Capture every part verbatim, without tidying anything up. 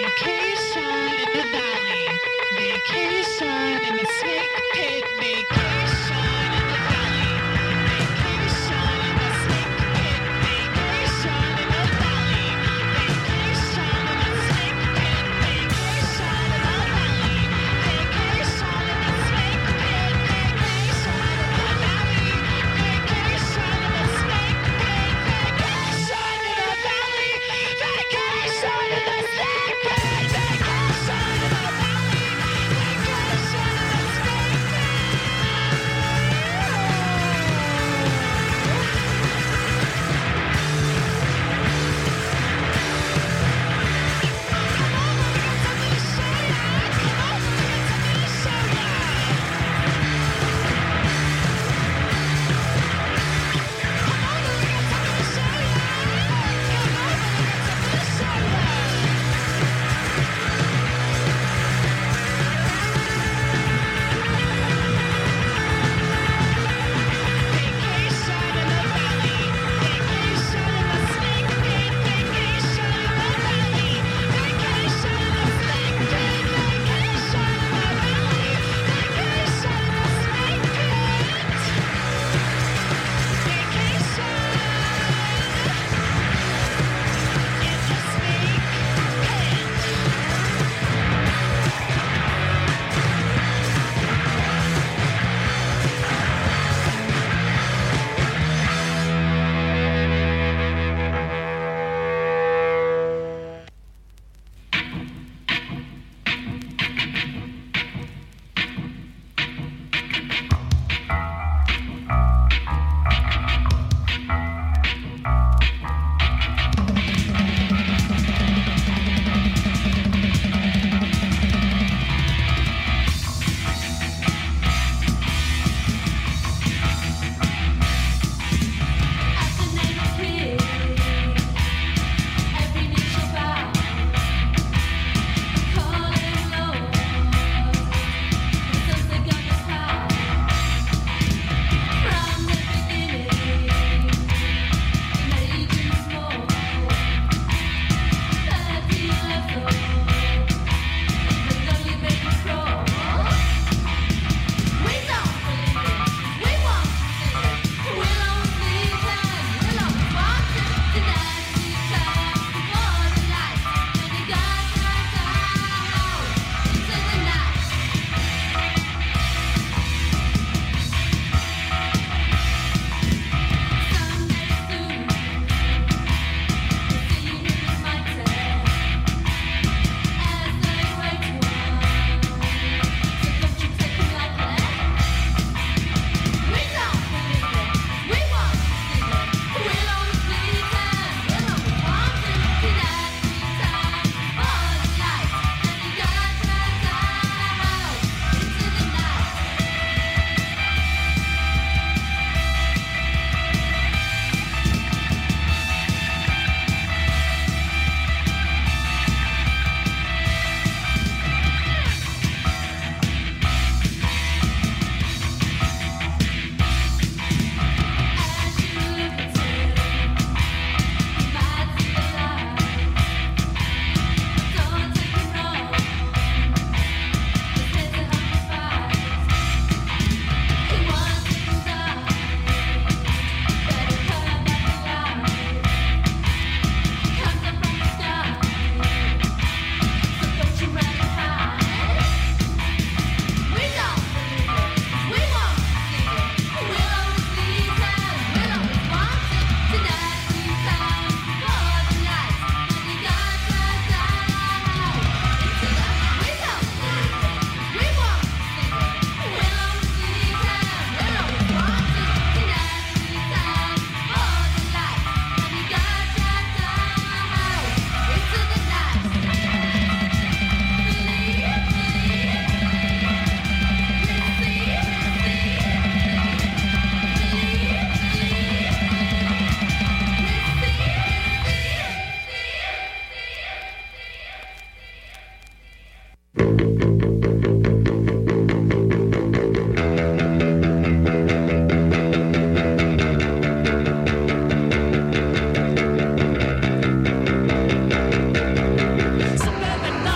Suburban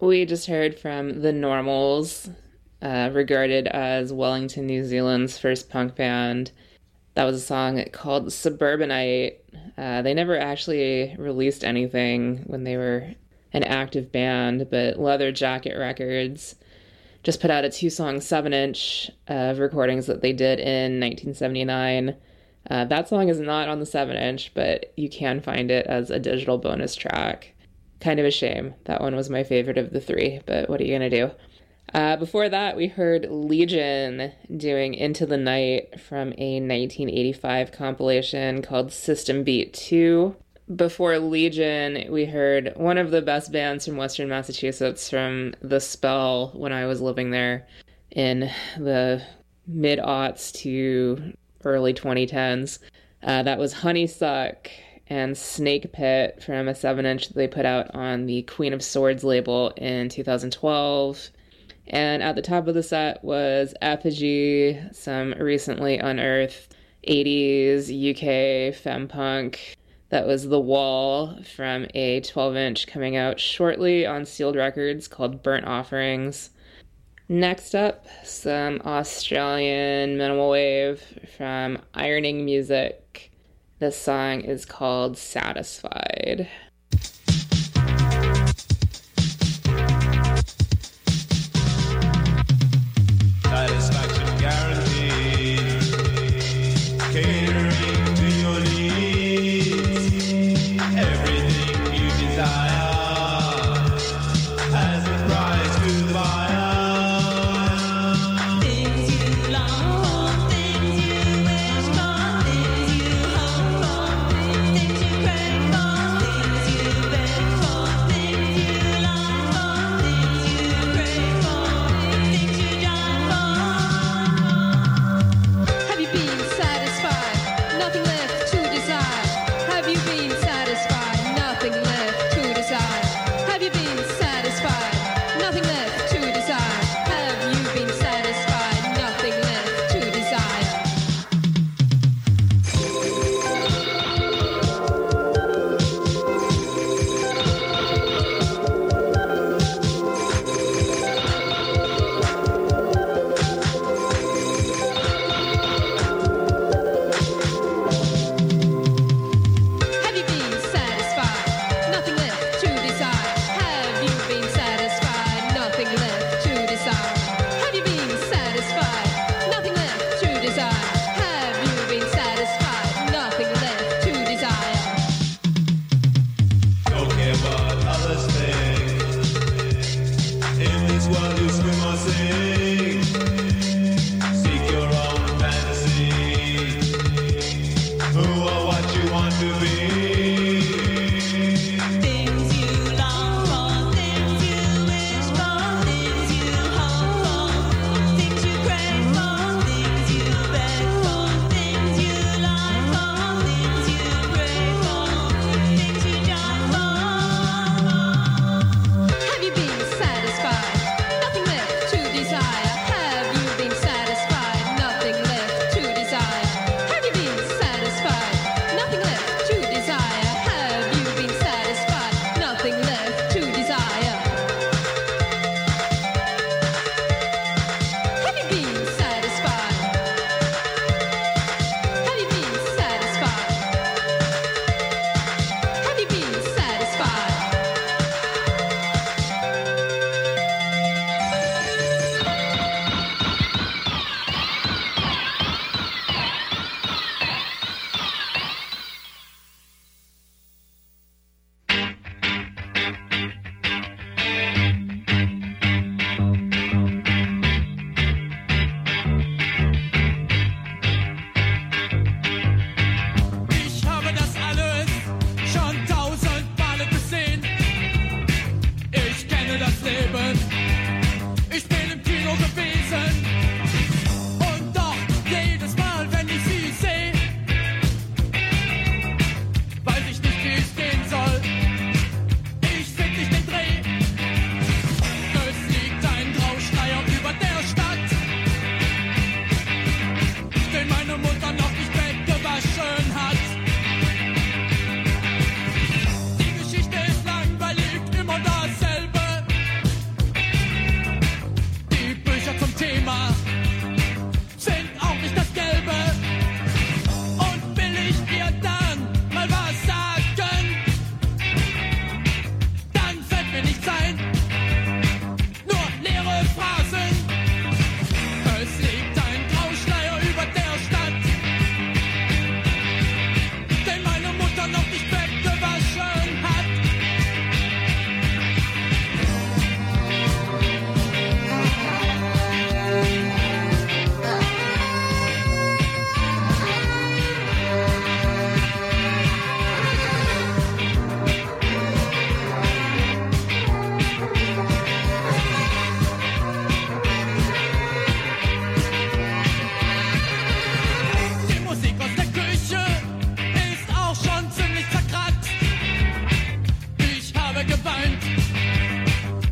We just heard from The Normals, uh, regarded as Wellington, New Zealand's first punk band. That was a song called Suburbanite. Uh, they never actually released anything when they were an active band, but Leather Jacket Records just put out a two-song seven-inch of recordings that they did in nineteen seventy-nine. Uh, that song is not on the seven-inch, but you can find it as a digital bonus track. Kind of a shame. That one was my favorite of the three, but what are you going to do? Uh, before that, we heard Legion doing Into the Night from a nineteen eighty-five compilation called System Beat two. Before Legion, we heard one of the best bands from Western Massachusetts from The Spell when I was living there in the mid-aughts to early twenty tens. Uh, that was Honeysuck and Snake Pit from a seven-inch that they put out on the Queen of Swords label in two thousand twelve. And at the top of the set was Effigy, some recently unearthed eighties U K fempunk. That was The Wall from a twelve-inch coming out shortly on Sealed Records called Burnt Offerings. Next up, some Australian minimal wave from Ironing Music. This song is called Satisfied. Satisfaction guaranteed. Catering to your needs. Everything you desire has a price to the buyer. Things you long for, things you wish for, things you hope for, things you crave for, things you beg for, things you long for, things you crave for, things you die for. Have you been satisfied? Nothing left to desire. Have you been satisfied? Nothing left to desire. Have you been satisfied? Nothing left to desire. Have you been satisfied? Nothing left to desire. Have you been satisfied? Nothing left to desire. Have you been satisfied? Nothing left to desire. Have you been satisfied? Nothing left to desire. Have you been satisfied? Nothing left to desire. Don't care what others think. In this world you swim or sink. Seek your own fantasy. Who or what you want to be. Things you long for, things you wish for, things you hope for, things you crave for, things you beg for, things you lie for, things you pray for, things you die for. Have you been satisfied? Nothing left to desire.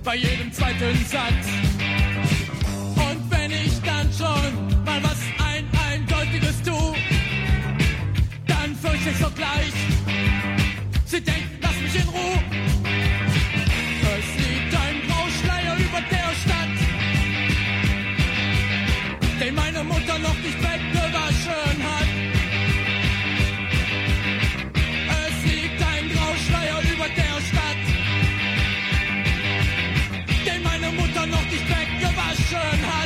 bei jedem zweiten Satz. Und wenn ich dann schon mal was ein Eindeutiges tu, dann fürchte ich sogleich, sie denkt, lass mich in Ruhe. Es liegt ein Grauschleier über der Stadt, den meine Mutter noch nicht weggewaschen hat. Es liegt ein Grauschleier über der Stadt, den meine Mutter noch nicht weggewaschen hat.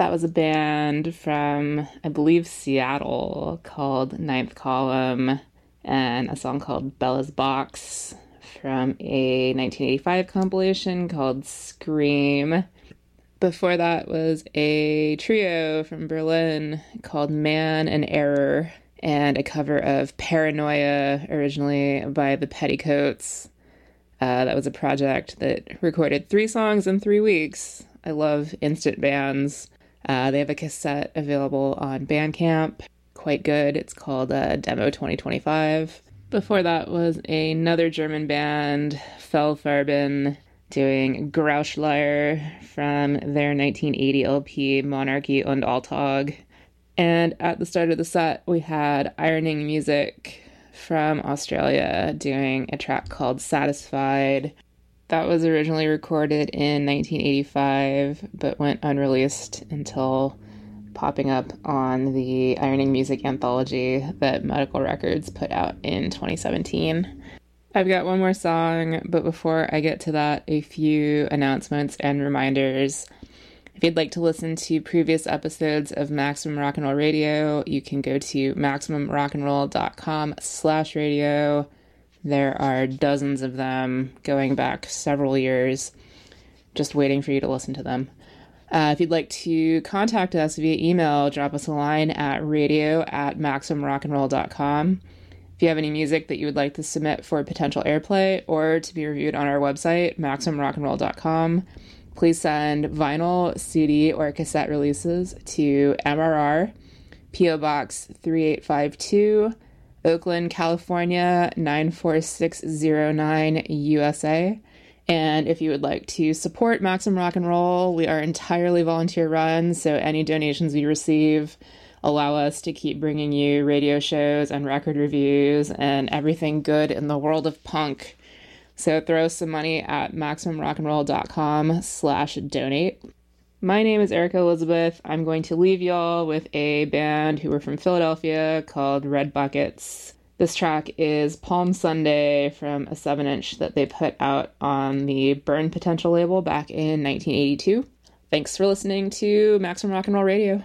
That was a band from, I believe, Seattle called Ninth Column, and a song called Bella's Box from a nineteen eighty-five compilation called Scream. Before that was a trio from Berlin called Man and Error, and a cover of Paranoia, originally by the Petticoats. Uh, that was a project that recorded three songs in three weeks. I love instant bands. Uh, they have a cassette available on Bandcamp. Quite good. It's called uh, Demo twenty twenty-five. Before that was another German band, Fellfarben, doing Grauschleier from their nineteen eighty L P Monarchy und Alltag. And at the start of the set, we had Ironing Music from Australia doing a track called Satisfied. That was originally recorded in nineteen eighty-five, but went unreleased until popping up on the Ironing Music anthology that Medical Records put out in twenty seventeen. I've got one more song, but before I get to that, a few announcements and reminders. If you'd like to listen to previous episodes of Maximum Rock and Roll Radio, you can go to maximumrockandroll.com slash radio. There are dozens of them going back several years, just waiting for you to listen to them. Uh, if you'd like to contact us via email, drop us a line at radio at maximumrockandroll dot com. If you have any music that you would like to submit for potential airplay or to be reviewed on our website, maximumrockandroll dot com, please send vinyl, C D, or cassette releases to M R R, P O Box three eight five two, Oakland, California, nine four six zero nine, U S A. And if you would like to support Maximum Rock and Roll, we are entirely volunteer run, so any donations we receive allow us to keep bringing you radio shows and record reviews and everything good in the world of punk. So throw some money at maximumrockandroll.com slash donate. My name is Erica Elizabeth. I'm going to leave y'all with a band who were from Philadelphia called Red Buckets. This track is Palm Sunday from a seven inch that they put out on the Burn Potential label back in nineteen eighty-two. Thanks for listening to Maximum Rock and Roll Radio.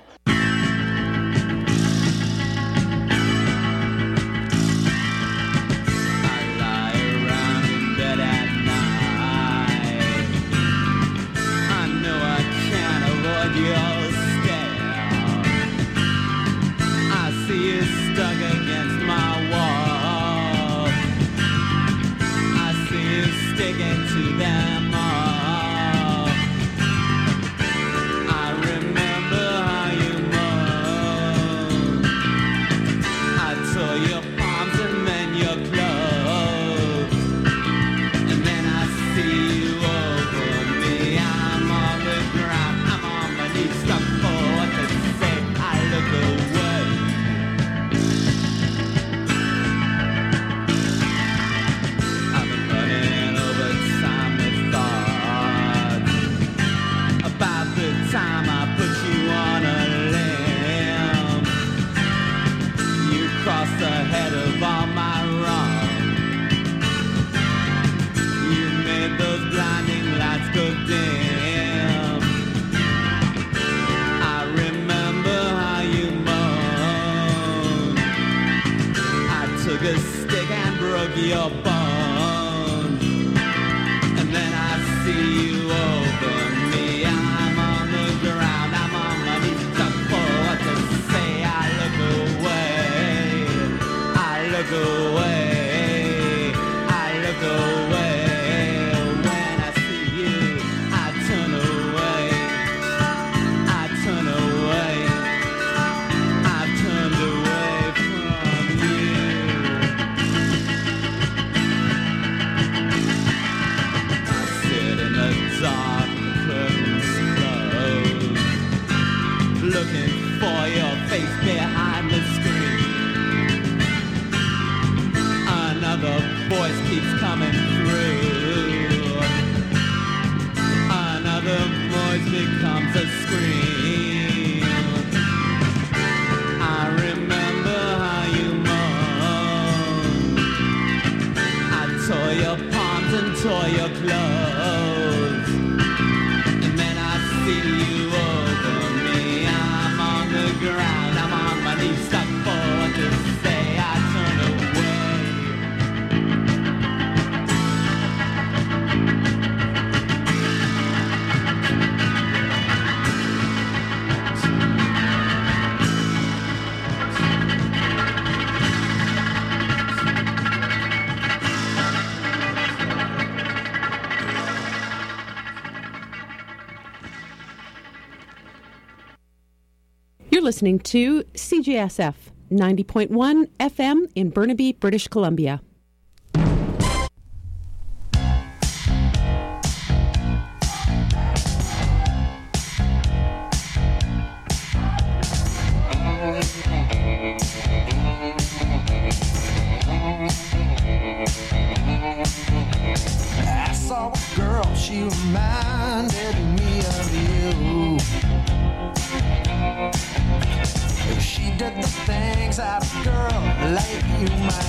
And then I see you over me. You're listening to C J S F ninety point one F M in Burnaby, British Columbia. I saw a girl, she reminded me of you. She did the things that a girl like you might